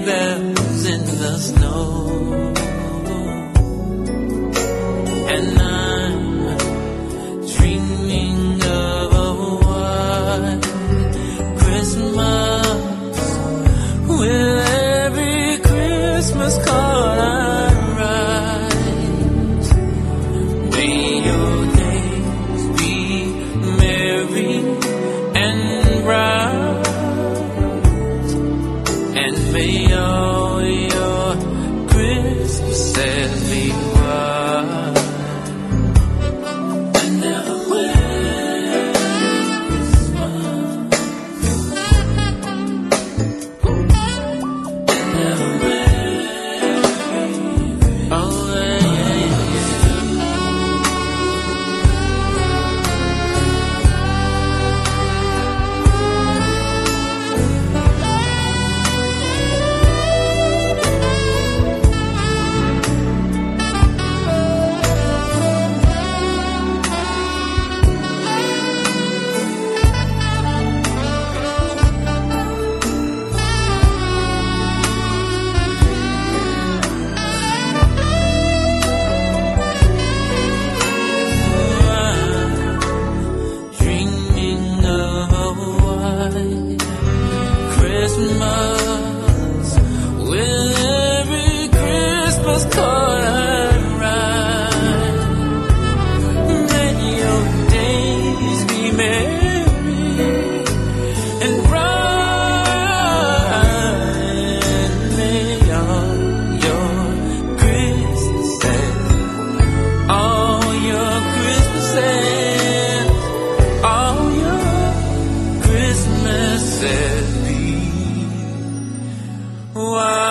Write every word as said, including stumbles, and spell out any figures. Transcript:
bells in the snow. And I'm dreaming of a white Christmas with every Christmas card I write. May your days be merry and bright, and may all your Christmases be white. And never Merry Christmas. And never Merry. Oh yeah, Christmas with every Christmas card I write. May your days be merry and bright. May all your Christmases, all your Christmases, all your Christmases be. Wow.